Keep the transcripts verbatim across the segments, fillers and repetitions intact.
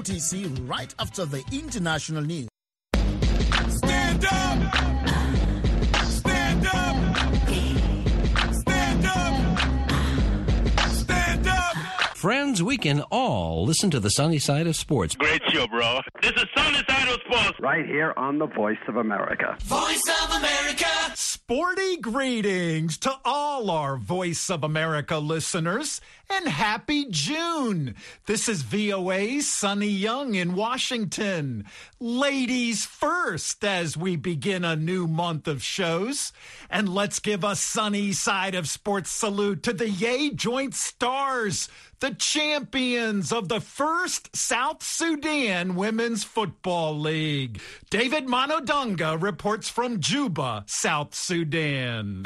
U T C right after the international news. Stand up! Stand up! Stand up! Stand up! Friends, we can all listen to the sunny side of sports. Great show, bro. This is Sunny Side of Sports. Right here on the Voice of America. Voice of America! Sporty greetings to all our Voice of America listeners, and happy June. This is V O A's Sunny Young in Washington. Ladies first as we begin a new month of shows. And let's give a sunny side of sports salute to the Yay Joint Stars, the champions of the first South Sudan Women's Football League. David Manodunga reports from Juba, South Sudan.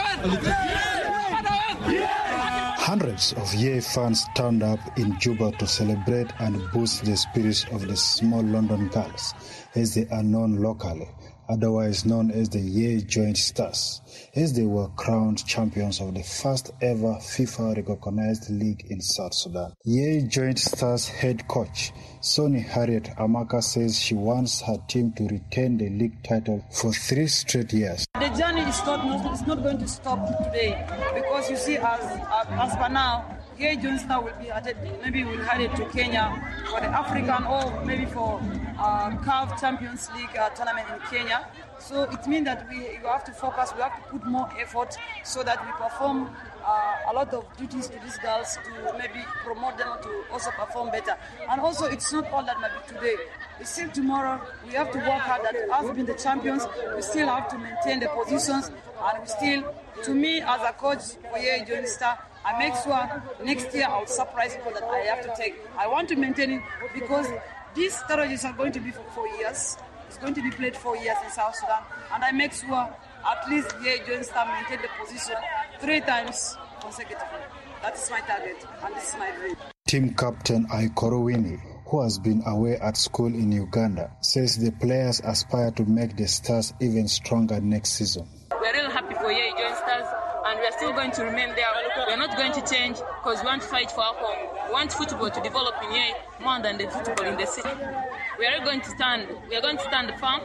Hundreds of Yay fans turned up in Juba to celebrate and boost the spirits of the small London girls, as they are known locally, otherwise known as the Yay Joint Stars, as they were crowned champions of the first ever FIFA-recognized league in South Sudan. Yay Joint Stars head coach Sonny Harriet Amaka says she wants her team to retain the league title for three straight years. The journey is not, it's not going to stop today, because you see, as, as per now, Yay Joint Stars will be added, maybe we'll head it to Kenya for the African, or maybe for uh, C A F Champions League uh, tournament in Kenya. So it means that we you have to focus, we have to put more effort so that we perform uh, a lot of duties to these girls to maybe promote them to also perform better. And also, it's not all that maybe today. It's still tomorrow. We have to work hard. That us being the champions, we still have to maintain the positions, and we still, to me as a coach for Yay Joint Stars, I make sure next year I'll surprise people that I have to take. I want to maintain it because these strategies are going to be for four years. It's going to be played four years in South Sudan, and I make sure at least Yay Joint Stars maintain the position three times consecutively. That is my target, and this is my dream. Team captain Aikoro Winnie, who has been away at school in Uganda, says the players aspire to make the Stars even stronger next season. We are really happy for Yay Joint Stars, and we are still going to remain there. We are not going to change because we want to fight for our home. We want football to develop in Yay more than the football in the city. We are going to stand. We are going to stand firm,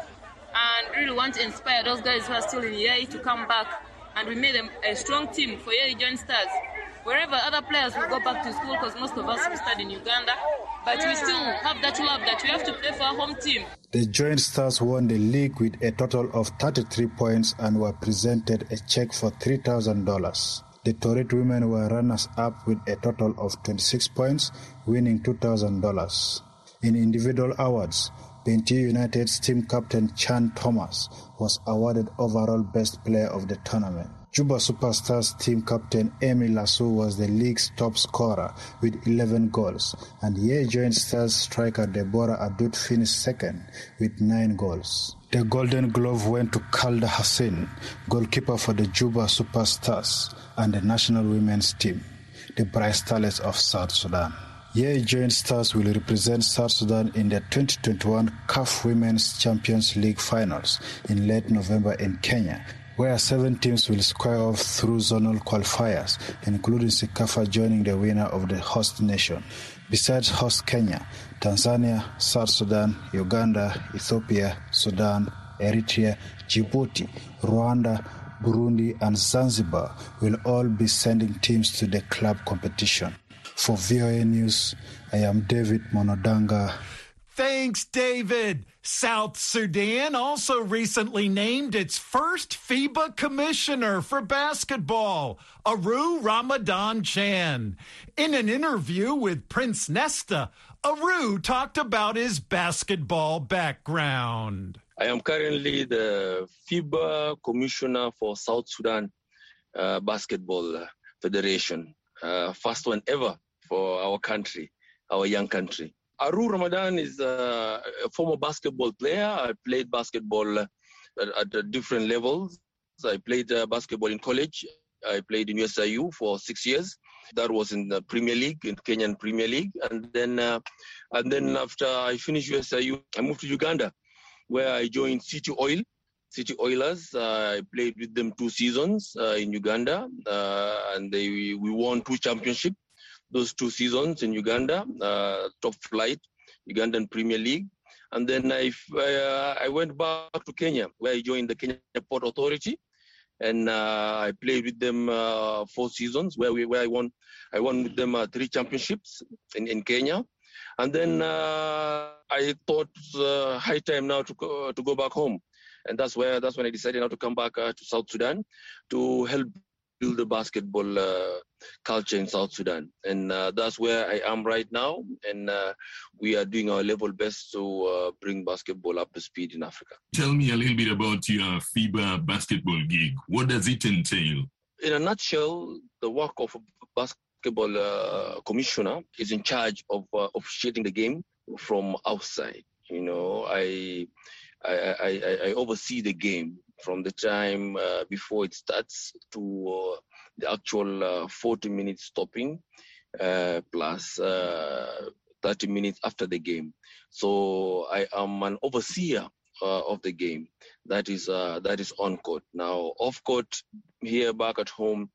and really want to inspire those guys who are still in Yay to come back, and we made a, a strong team for Yay Joint Stars. Wherever other players will go back to school, because most of us will study in Uganda, but we still have that love that we have to play for our home team. The Joint Stars won the league with a total of thirty-three points and were presented a check for three thousand dollars. The Torit women were runners-up with a total of twenty-six points, winning two thousand dollars. In individual awards, Bentiu United's team captain Chan Thomas was awarded overall best player of the tournament. Juba Superstars team captain Amy Lasso was the league's top scorer with eleven goals, and Yay Joint Stars striker Deborah Adut finished second with nine goals. The Golden Glove went to Kalda Hassan, goalkeeper for the Juba Superstars and the national women's team, the Bright Starlets of South Sudan. Yay Joint Stars will represent South Sudan in the twenty twenty-one C A F Women's Champions League finals in late November in Kenya, where seven teams will square off through zonal qualifiers, including Sikafa joining the winner of the host nation. Besides host Kenya, Tanzania, South Sudan, Uganda, Ethiopia, Sudan, Eritrea, Djibouti, Rwanda, Burundi, and Zanzibar will all be sending teams to the club competition. For V O A News, I am David Monodanga. Thanks, David. South Sudan also recently named its first FIBA commissioner for basketball, Aru Ramadan Chan. In an interview with Prince Nesta, Aru talked about his basketball background. I am currently the FIBA commissioner for South Sudan uh, Basketball Federation. Uh, first one ever for our country, our young country. Aru Ramadan is uh, a former basketball player. I played basketball at, at different levels. I played uh, basketball in college. I played in U S I U for six years. That was in the Premier League, in Kenyan Premier League. And then, uh, and then after I finished U S I U, I moved to Uganda, where I joined City Oil, City Oilers. Uh, I played with them two seasons uh, in Uganda, uh, and they we won two championships. Those two seasons in Uganda, uh, top flight. Ugandan Premier League. And then I, uh, I went back to Kenya, where I joined the Kenya Port Authority. And uh, I played with them uh, four seasons, where we where I won I won with them uh, three championships in, in Kenya. And then uh, I thought uh, high time now to go, to go back home. And that's where that's when I decided now to come back uh, to South Sudan to help build the basketball uh, culture in South Sudan. And uh, that's where I am right now. And uh, we are doing our level best to uh, bring basketball up to speed in Africa. Tell me a little bit about your FIBA basketball gig. What does it entail? In a nutshell, the work of a basketball uh, commissioner is in charge of uh, officiating the game from outside. You know, I I, I, I oversee the game from the time uh, before it starts to uh, the actual uh, forty minutes stopping uh, plus uh, thirty minutes after the game. So I am an overseer uh, of the game. That is uh, that is on court. Now off court, here back at home,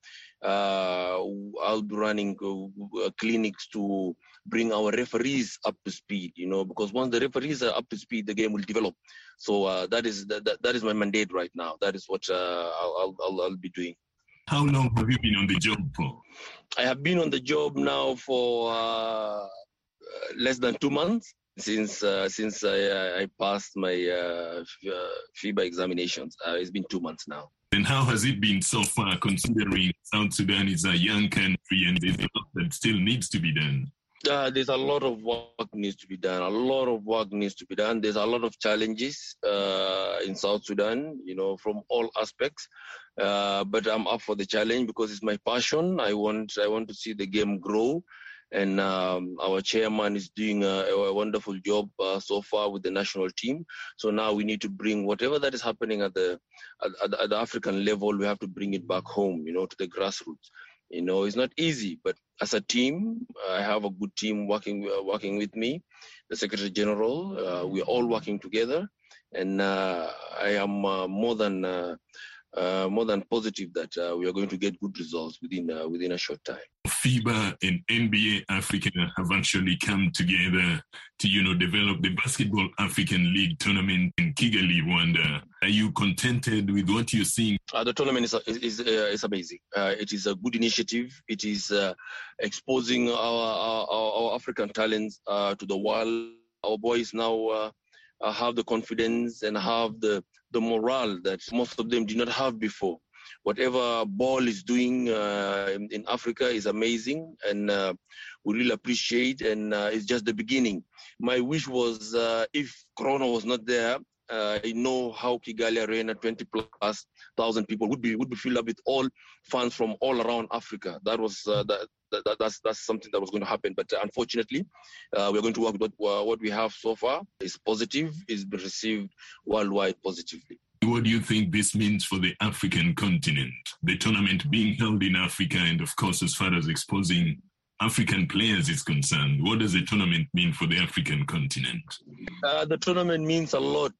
uh, I'll be running uh, clinics to bring our referees up to speed. You know, because once the referees are up to speed, the game will develop. So uh, that is that, that is my mandate right now. That is what uh, I'll, I'll I'll be doing. How long have you been on the job for? I have been on the job now for uh, less than two months since uh, since I, I passed my uh, FIBA examinations. Uh, it's been two months now. And how has it been so far, considering South Sudan is a young country and there's a lot that still needs to be done? Uh, there's a lot of work needs to be done. A lot of work needs to be done. There's a lot of challenges uh, in South Sudan, you know, from all aspects. Uh, but I'm up for the challenge because it's my passion. I want, I want to see the game grow, and um, our chairman is doing a, a wonderful job uh, so far with the national team. So now we need to bring whatever that is happening at the at, at the African level. We have to bring it back home, you know, to the grassroots. You know, it's not easy, but as a team, I have a good team working uh, working with me, the Secretary General. Uh, we're all working together, and uh, I am uh, more than uh, uh, more than positive that uh, we are going to get good results within uh, within a short time. FIBA and N B A Africa have actually come together to, you know, develop the Basketball African League tournament in Kigali, Rwanda. Are you contented with what you're seeing? Uh, the tournament is is, uh, is amazing. Uh, it is a good initiative. It is uh, exposing our, our, our African talents uh, to the world. Our boys now uh, have the confidence and have the, the morale that most of them did not have before. Whatever ball is doing uh, in, in Africa is amazing, and uh, we really appreciate, and uh, it's just the beginning. My wish was uh, if Corona was not there, uh, I know how Kigali Arena, twenty plus thousand people would be would be filled up with all fans from all around Africa. That was uh, that, that that's that's something that was going to happen. But uh, unfortunately, uh, we're going to work with what, uh, what we have so far. It's positive. It's been received worldwide positively. What do you think this means for the African continent? The tournament being held in Africa, and of course, as far as exposing African players is concerned, what does the tournament mean for the African continent? Uh, the tournament means a lot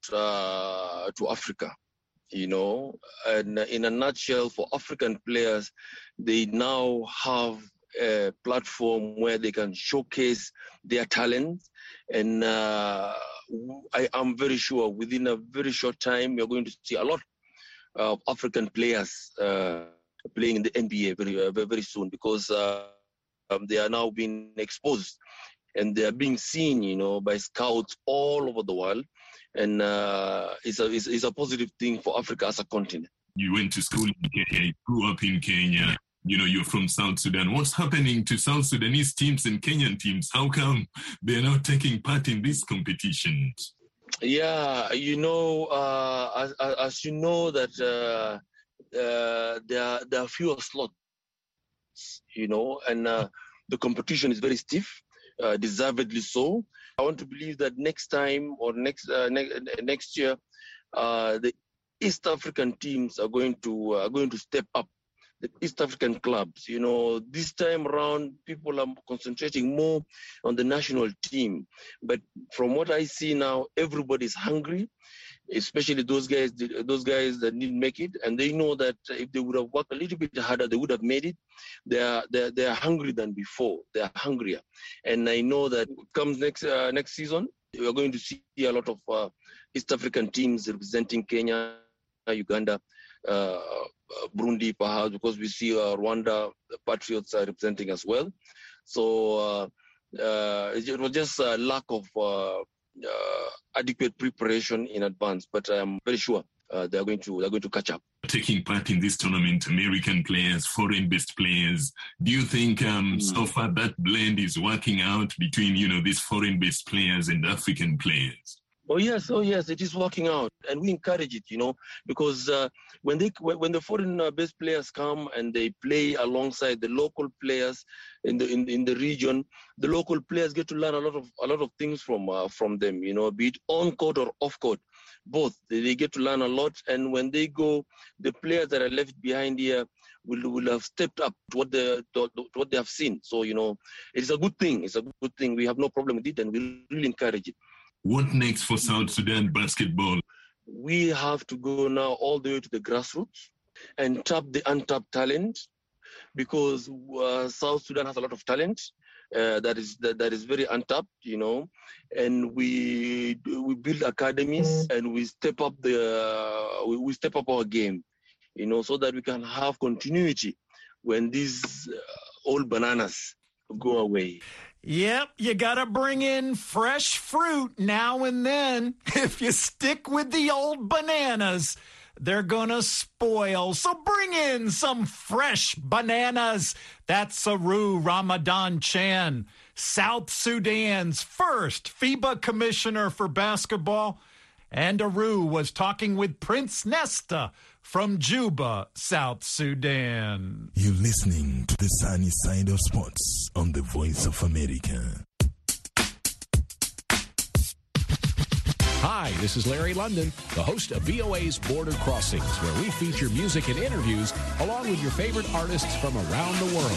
uh, to Africa, you know, and in a nutshell, for African players, they now have a platform where they can showcase their talent. And uh, I am very sure within a very short time, we're going to see a lot of African players uh, playing in the N B A very, uh, very soon, because uh, um, they are now being exposed and they are being seen, you know, by scouts all over the world. And uh, it's, a, it's, it's a positive thing for Africa as a continent. You went to school in Kenya, you grew up in Kenya. You know, you're from South Sudan. What's happening to South Sudanese teams and Kenyan teams? How come they're not taking part in these competitions? Yeah, you know, uh, as, as you know that uh, uh, there, are, there are fewer slots, you know, and uh, the competition is very stiff, uh, deservedly so. I want to believe that next time or next uh, ne- next year, uh, the East African teams are going to uh, are going to step up. The East African clubs, you know, this time around, people are concentrating more on the national team. But from what I see now, everybody's hungry. especially those guys, those guys that didn't make it, and they know that if they would have worked a little bit harder, they would have made it. They are they are, they are hungry than before. They are hungrier, and I know that comes next uh, next season, we are going to see a lot of uh, East African teams representing Kenya, Uganda, uh, Burundi, perhaps, because we see uh, Rwanda the Patriots are representing as well. So uh, uh, it was just a lack of uh, uh, adequate preparation in advance, but I'm very sure uh, they're going to they're going to catch up. Taking part in this tournament, American players, foreign-based players. Do you think um, mm. so far that blend is working out between, you know, these foreign-based players and African players? Oh yes, oh yes, it is working out, and we encourage it, you know, because uh, when they when the foreign-based players come and they play alongside the local players in the in, in the region, the local players get to learn a lot of a lot of things from uh, from them, you know, be it on court or off court, both. They, they get to learn a lot, and when they go, the players that are left behind here will will have stepped up to what they to, to what they have seen. So you know, it's a good thing. It's a good thing. We have no problem with it, and we really encourage it. What next for South Sudan basketball? We have to go now all the way to the grassroots and tap the untapped talent, because uh, South Sudan has a lot of talent uh, that is that, that is very untapped, you know. And we we build academies and we step up the uh, we, we step up our game, you know, so that we can have continuity when these uh, old bananas go away. Yep, you gotta bring in fresh fruit now and then. If you stick with the old bananas, they're gonna spoil. So bring in some fresh bananas. That's Saru Ramadan Chan, South Sudan's first FIBA commissioner for basketball. And Aru was talking with Prince Nesta from Juba, South Sudan. You're listening to the sunny side of sports on the Voice of America. Hi, this is Larry London, the host of V O A's Border Crossings, where we feature music and interviews along with your favorite artists from around the world.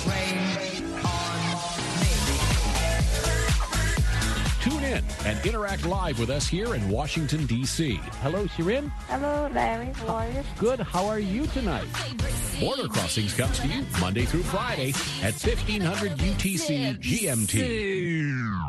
Tune in and interact live with us here in Washington, D C Hello, Shirin. Hello, Larry. How are you? Good. How are you tonight? Border Crossings comes to you Monday through Friday at fifteen hundred U T C G M T.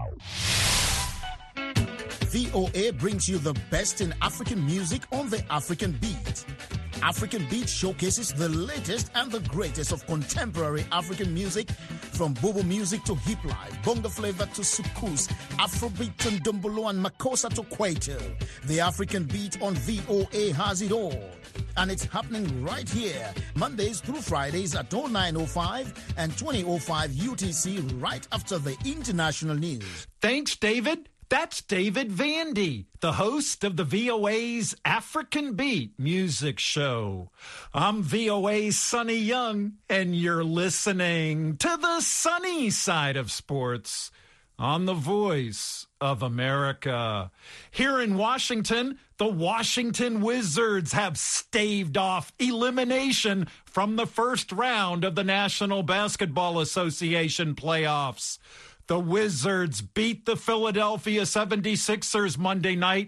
V O A brings you the best in African music on the African Beat. African Beat showcases the latest and the greatest of contemporary African music, from Bobo music to hip life, bongo flavor to soukous, Afrobeat to Ndombolo and Makossa to Kwaito. The African Beat on V O A has it all. And it's happening right here, Mondays through Fridays at oh nine oh five and twenty oh five U T C, right after the international news. Thanks, David. That's David Vandy, the host of the V O A's African Beat music show. I'm V O A's Sonny Young, and you're listening to the sunny side of sports on the Voice of America. Here in Washington, the Washington Wizards have staved off elimination from the first round of the National Basketball Association playoffs. The Wizards beat the Philadelphia seventy-sixers Monday night.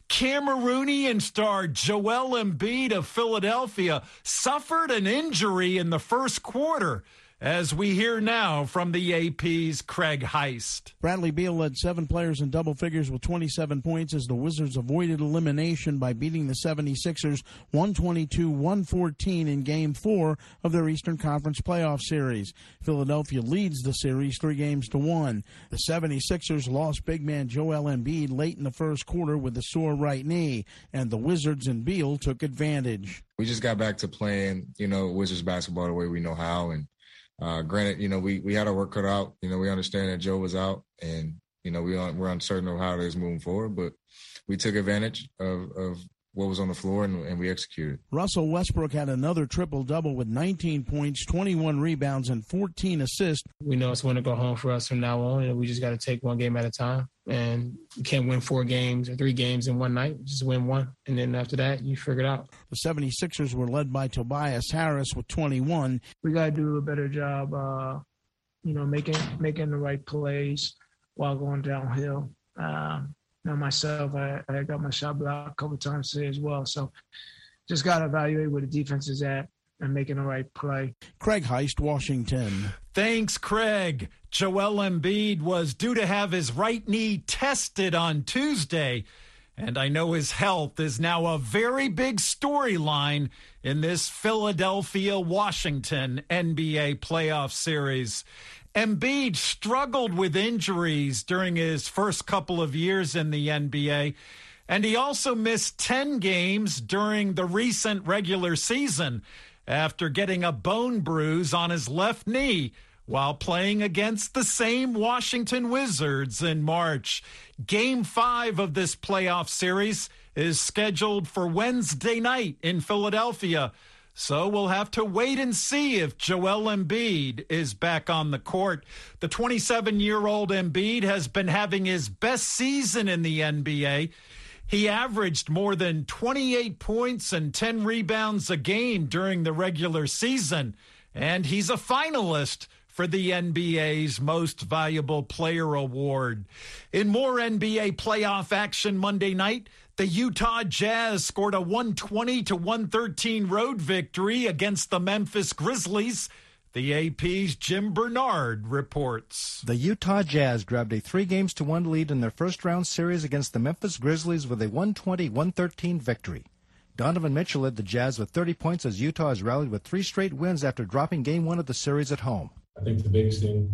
Cameroonian star Joel Embiid of Philadelphia suffered an injury in the first quarter, as we hear now from the A P's Craig Heist. Bradley Beal led seven players in double figures with twenty-seven points as the Wizards avoided elimination by beating the seventy-sixers one twenty-two to one fourteen in Game four of their Eastern Conference playoff series. Philadelphia leads the series three games to one. The seventy-sixers lost big man Joel Embiid late in the first quarter with a sore right knee, and the Wizards and Beal took advantage. We just got back to playing, you know, Wizards basketball the way we know how, and Uh, granted, you know, we, we had our work cut out. You know, we understand that Joe was out, and, you know, we, we're uncertain of how it is moving forward, but we took advantage of, of what was on the floor, and, and we executed. Russell Westbrook had another triple-double with nineteen points, twenty-one rebounds, and fourteen assists. We know it's going to go home for us from now on, and we just got to take one game at a time. And you can't win four games or three games in one night. Just win one, and then after that, you figure it out. The seventy-sixers were led by Tobias Harris with twenty-one. We got to do a better job, uh, you know, making making the right plays while going downhill. Uh, know, myself, I, I got my shot blocked a couple times today as well. So just got to evaluate where the defense is at and making the right play. Craig Heist, Washington. Thanks, Craig. Joel Embiid was due to have his right knee tested on Tuesday, and I know his health is now a very big storyline in this Philadelphia-Washington N B A playoff series. Embiid struggled with injuries during his first couple of years in the N B A, and he also missed ten games during the recent regular season after getting a bone bruise on his left knee while playing against the same Washington Wizards in March. Game five of this playoff series is scheduled for Wednesday night in Philadelphia, so we'll have to wait and see if Joel Embiid is back on the court. The twenty-seven-year-old Embiid has been having his best season in the N B A. He averaged more than twenty-eight points and ten rebounds a game during the regular season, and he's a finalist for the N B A's Most Valuable Player Award. In more N B A playoff action Monday night, the Utah Jazz scored a one twenty to one thirteen road victory against the Memphis Grizzlies. The A P's Jim Bernard reports. The Utah Jazz grabbed a three games to one lead in their first-round series against the Memphis Grizzlies with a one twenty to one thirteen victory. Donovan Mitchell led the Jazz with thirty points as Utah has rallied with three straight wins after dropping game one of the series at home. I think the biggest thing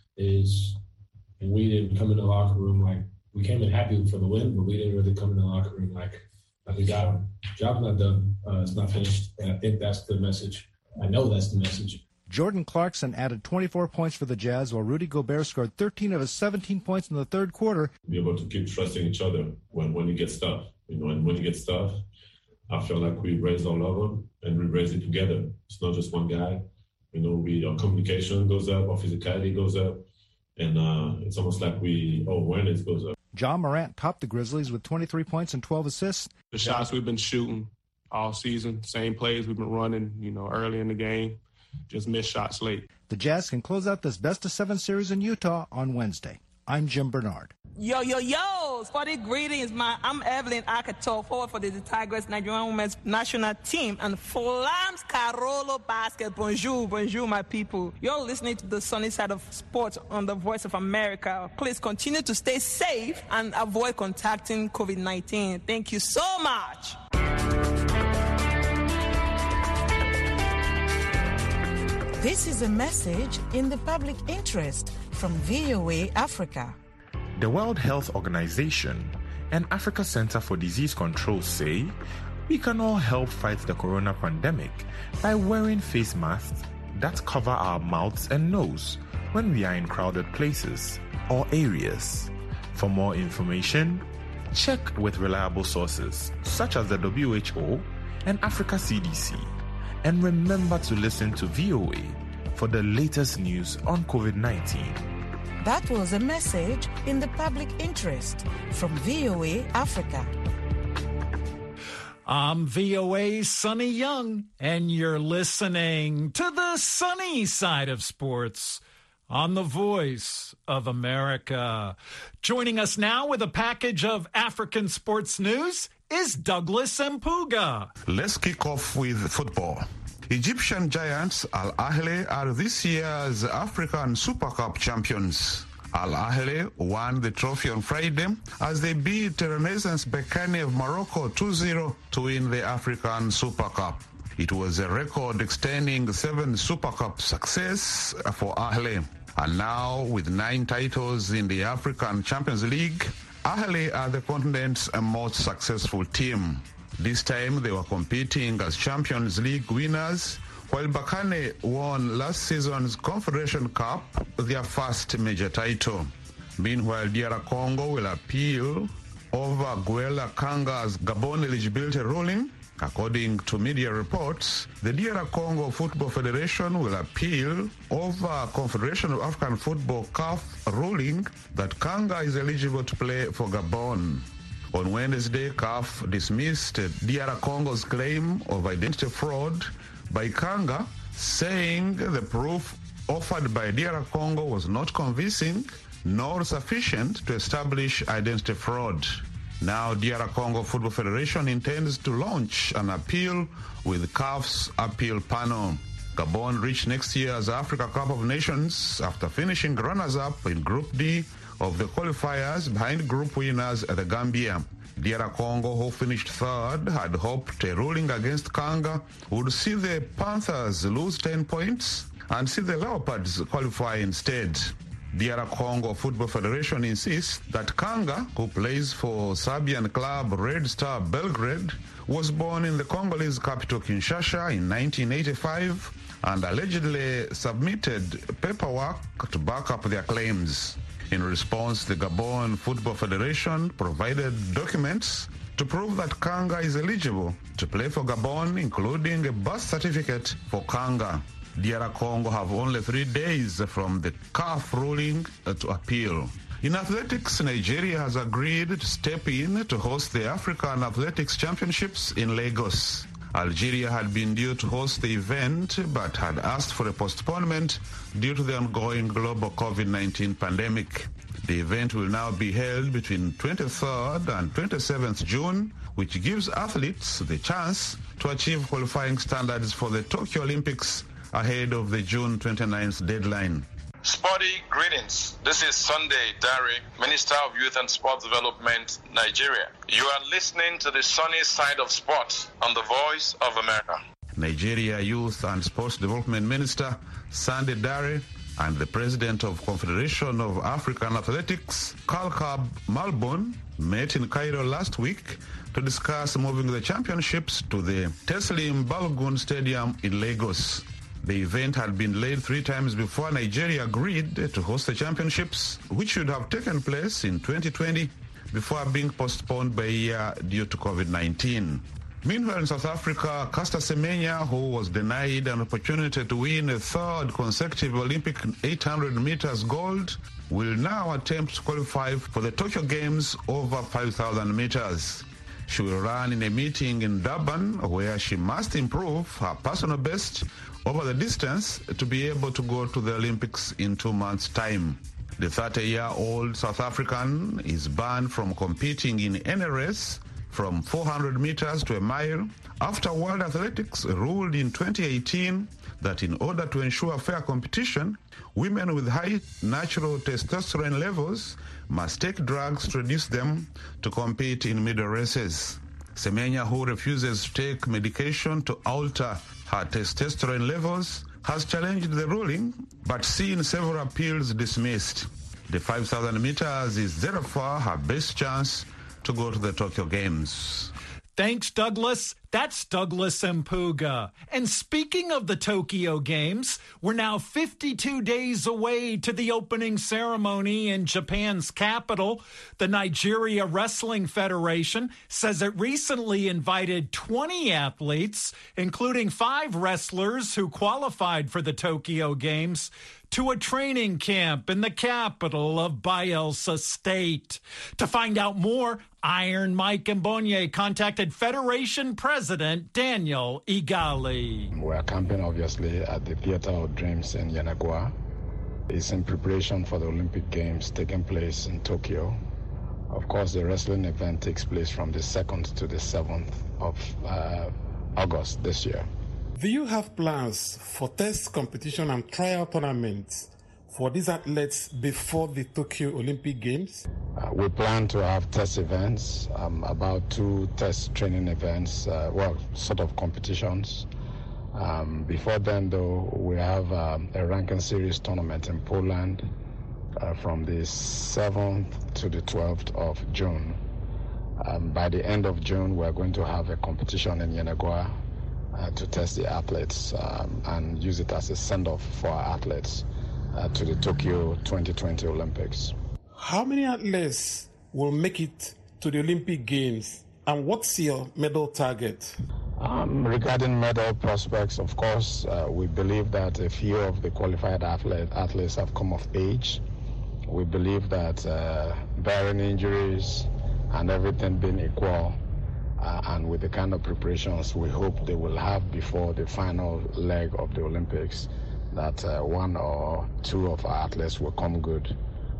is we didn't come in the locker room like we came in happy for the win, but we didn't really come in the locker room like, like we got them. Job's not done. Uh, it's not finished. And I think that's the message. I know that's the message. Jordan Clarkson added twenty-four points for the Jazz, while Rudy Gobert scored thirteen of his seventeen points in the third quarter. Be able to keep trusting each other when, when you get stuff. You know, and when you get stuff, I feel like we raised our level and we raised it together. It's not just one guy. You know, we our communication goes up, our physicality goes up, and uh, it's almost like we our awareness goes up. Ja Morant topped the Grizzlies with twenty-three points and twelve assists. The shots we've been shooting all season, same plays we've been running, you know, early in the game, just missed shots late. The Jazz can close out this best-of-seven series in Utah on Wednesday. I'm Jim Bernard. Yo, yo, yo! Sporty greetings, man. I'm Evelyn Akato, forward for the Tigers Nigerian Women's National Team and Flams Carolo Basket. Bonjour, bonjour, my people. You're listening to the sunny side of sports on the Voice of America. Please continue to stay safe and avoid contacting COVID nineteen. Thank you so much. This is a message in the public interest from V O A Africa. The World Health Organization and Africa Center for Disease Control say we can all help fight the corona pandemic by wearing face masks that cover our mouths and nose when we are in crowded places or areas. For more information, check with reliable sources such as the W H O and Africa C D C. And remember to listen to V O A for the latest news on COVID nineteen. That was a message in the public interest from V O A Africa. I'm V O A's Sonny Young, and you're listening to the sunny side of sports on the Voice of America. Joining us now with a package of African sports news is Douglas Mpuga. Let's kick off with football. Egyptian giants Al Ahly are this year's African Super Cup champions. Al Ahly won the trophy on Friday as they beat Renaissance Berkane of Morocco two zero to win the African Super Cup. It was a record extending seven Super Cup success for Ahly. And now, with nine titles in the African Champions League, Ahly are the continent's most successful team. This time they were competing as Champions League winners, while Berkane won last season's Confederation Cup, their first major title. Meanwhile, D R Congo will appeal over Guela Kanga's Gabon eligibility ruling. According to media reports, the D R Congo Football Federation will appeal over Confederation of African Football C A F ruling that Kanga is eligible to play for Gabon. On Wednesday, C A F dismissed D R Congo's claim of identity fraud by Kanga, saying the proof offered by D R Congo was not convincing nor sufficient to establish identity fraud. Now, D R Congo Football Federation intends to launch an appeal with C A F's appeal panel. Gabon reached next year's Africa Cup of Nations after finishing runners-up in Group D of the qualifiers behind group winners the Gambia. D R Congo, who finished third, had hoped a ruling against Kanga would see the Panthers lose ten points and see the Leopards qualify instead. D R Congo Football Federation insists that Kanga, who plays for Serbian club Red Star Belgrade, was born in the Congolese capital Kinshasa in nineteen eighty-five and allegedly submitted paperwork to back up their claims. In response, the Gabon Football Federation provided documents to prove that Kanga is eligible to play for Gabon, including a birth certificate for Kanga. D R Congo have only three days from the C A F ruling to appeal. In athletics, Nigeria has agreed to step in to host the African Athletics Championships in Lagos. Algeria had been due to host the event but had asked for a postponement due to the ongoing global COVID nineteen pandemic. The event will now be held between twenty-third and twenty-seventh June, which gives athletes the chance to achieve qualifying standards for the Tokyo Olympics ahead of the June twenty-ninth deadline. Sporty greetings. This is Sunday Dare, Minister of Youth and Sports Development, Nigeria. You are listening to the sunny side of sports on the Voice of America. Nigeria Youth and Sports Development Minister Sunday Dare and the President of Confederation of African Athletics, Kalkab Malbon, met in Cairo last week to discuss moving the championships to the Teslim Balogun Stadium in Lagos. The event had been laid three times before Nigeria agreed to host the championships, which should have taken place in twenty twenty before being postponed by a year due to COVID nineteen. Meanwhile, in South Africa, Caster Semenya, who was denied an opportunity to win a third consecutive Olympic eight hundred meters gold, will now attempt to qualify for the Tokyo Games over five thousand meters. She will run in a meeting in Durban where she must improve her personal best over the distance to be able to go to the Olympics in two months' time. The thirty-year-old South African is banned from competing in any race from four hundred meters to a mile after World Athletics ruled in twenty eighteen that in order to ensure fair competition, women with high natural testosterone levels must take drugs to reduce them to compete in middle races. Semenya, who refuses to take medication to alter her testosterone levels, has challenged the ruling but seen several appeals dismissed. The five thousand meters is therefore her best chance to go to the Tokyo Games. Thanks, Douglas. That's Douglas Mpuga. And speaking of the Tokyo Games, we're now fifty-two days away to the opening ceremony in Japan's capital. The Nigeria Wrestling Federation says it recently invited twenty athletes, including five wrestlers who qualified for the Tokyo Games, to a training camp in the capital of Bayelsa State. To find out more, Iron Mike Mbonye contacted Federation President Daniel Igali. We are camping, obviously, at the Theater of Dreams in Yenagoa. It's in preparation for the Olympic Games taking place in Tokyo. Of course, the wrestling event takes place from the second to the seventh of uh, August this year. Do you have plans for test competition and trial tournaments for these athletes before the Tokyo Olympic Games? Uh, we plan to have test events, um, about two test training events, uh, well, sort of competitions. Um, before then, though, we have um, a ranking series tournament in Poland uh, from the seventh to the twelfth of June. Um, by the end of June, we're going to have a competition in Yenagoa uh, to test the athletes um, and use it as a send-off for our athletes uh, to the Tokyo twenty twenty Olympics. How many athletes will make it to the Olympic Games, and what's your medal target? Um, regarding medal prospects, of course, uh, we believe that a few of the qualified athlete, athletes have come of age. We believe that uh, barring injuries and everything being equal, uh, and with the kind of preparations we hope they will have before the final leg of the Olympics, that uh, one or two of our athletes will come good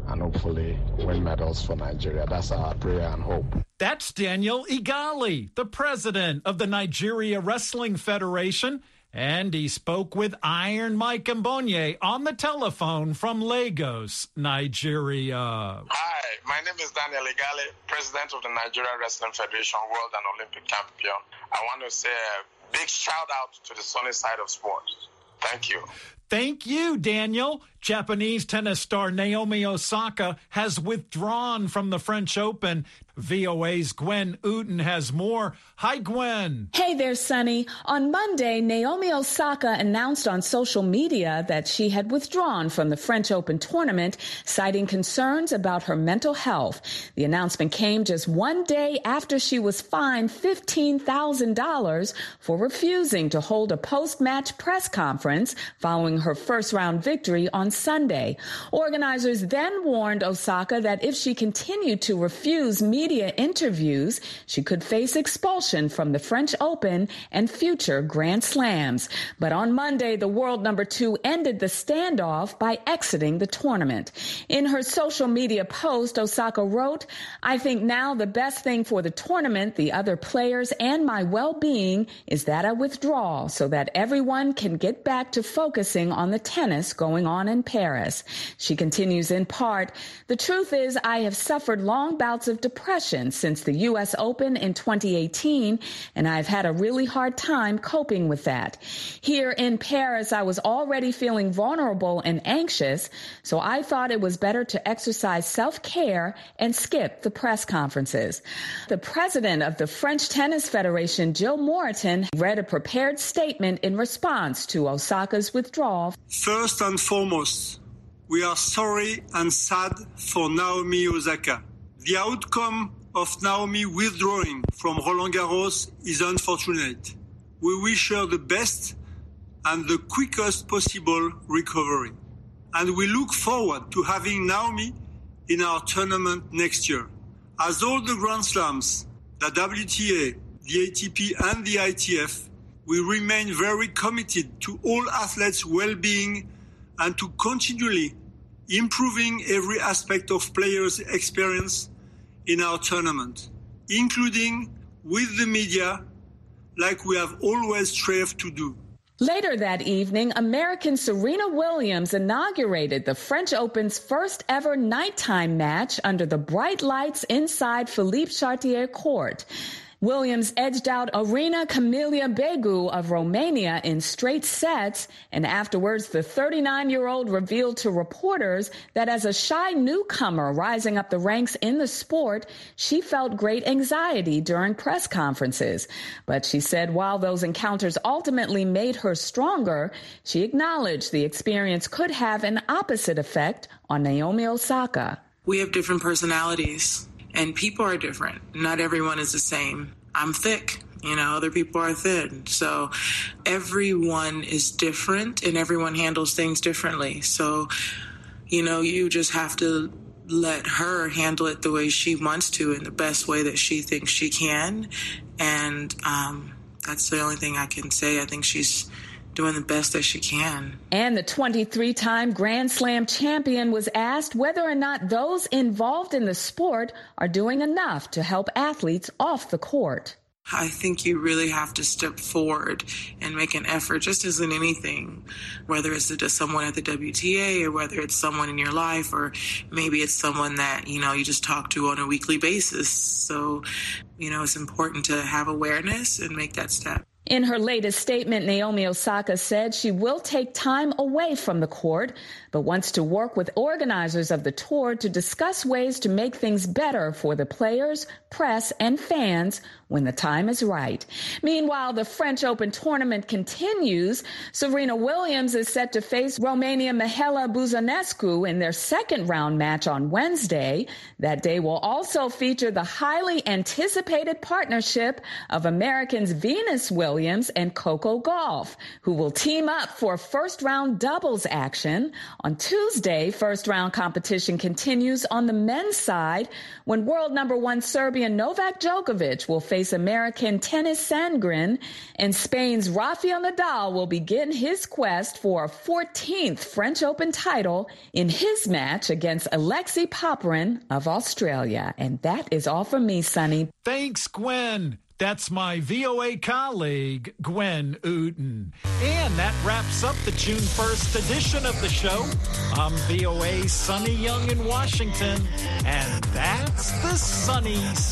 and hopefully win medals for Nigeria. That's our prayer and hope. That's Daniel Igali, the president of the Nigeria Wrestling Federation. And he spoke with Iron Mike Mbonye on the telephone from Lagos, Nigeria. Hi, my name is Daniel Igali, president of the Nigeria Wrestling Federation, world and Olympic champion. I want to say a big shout out to the sunny side of sports. Thank you. Thank you, Daniel. Japanese tennis star Naomi Osaka has withdrawn from the French Open. V O A's Gwen Uten has more. Hi, Gwen. Hey there, Sonny. On Monday, Naomi Osaka announced on social media that she had withdrawn from the French Open tournament, citing concerns about her mental health. The announcement came just one day after she was fined fifteen thousand dollars for refusing to hold a post-match press conference following her first-round victory on Sunday. Organizers then warned Osaka that if she continued to refuse media interviews, she could face expulsion from the French Open and future Grand Slams. But on Monday, the world number two ended the standoff by exiting the tournament. In her social media post, Osaka wrote, "I think now the best thing for the tournament, the other players, and my well-being is that I withdraw so that everyone can get back to focusing on the tennis going on in Paris." She continues in part, "The truth is I have suffered long bouts of depression since the U S Open in twenty eighteen, and I've had a really hard time coping with that. Here in Paris, I was already feeling vulnerable and anxious, so I thought it was better to exercise self-care and skip the press conferences." The president of the French Tennis Federation, Jill Moreton, read a prepared statement in response to Osaka's withdrawal. First and foremost, we are sorry and sad for Naomi Osaka. The outcome of Naomi withdrawing from Roland Garros is unfortunate. We wish her the best and the quickest possible recovery. And we look forward to having Naomi in our tournament next year. As all the Grand Slams, the W T A, the A T P and the I T F, we remain very committed to all athletes' well-being and to continually improving every aspect of players' experience in our tournament, including with the media, like we have always strived to do. Later that evening, American Serena Williams inaugurated the French Open's first ever nighttime match under the bright lights inside Philippe Chartier Court. Williams edged out Irina Camelia Begu of Romania in straight sets, and afterwards the thirty-nine-year-old revealed to reporters that as a shy newcomer rising up the ranks in the sport, she felt great anxiety during press conferences. But she said while those encounters ultimately made her stronger, she acknowledged the experience could have an opposite effect on Naomi Osaka. We have different personalities. And people are different. Not everyone is the same. I'm thick, you know, other people are thin. So everyone is different and everyone handles things differently. So, you know, you just have to let her handle it the way she wants to in the best way that she thinks she can. And um, that's the only thing I can say. I think she's doing the best that she can. And the twenty-three-time Grand Slam champion was asked whether or not those involved in the sport are doing enough to help athletes off the court. I think you really have to step forward and make an effort, just as in anything, whether it's to someone at the W T A or whether it's someone in your life or maybe it's someone that, you know, you just talk to on a weekly basis. So, you know, it's important to have awareness and make that step. In her latest statement, Naomi Osaka said she will take time away from the court, but wants to work with organizers of the tour to discuss ways to make things better for the players, press, and fans when the time is right. Meanwhile, the French Open tournament continues. Serena Williams is set to face Romania Mihaela Buzănescu in their second round match on Wednesday. That day will also feature the highly anticipated partnership of Americans Venus Williams Williams and Coco Gauff, who will team up for first-round doubles action. On Tuesday, first-round competition continues on the men's side when world number one Serbian Novak Djokovic will face American Tennys Sandgren, and Spain's Rafael Nadal will begin his quest for a fourteenth French Open title in his match against Alexei Popyrin of Australia. And that is all from me, Sonny. Thanks, Gwen. That's my V O A colleague, Gwen Uten. And that wraps up the June first edition of the show. I'm V O A's Sonny Young in Washington, and that's the Sunny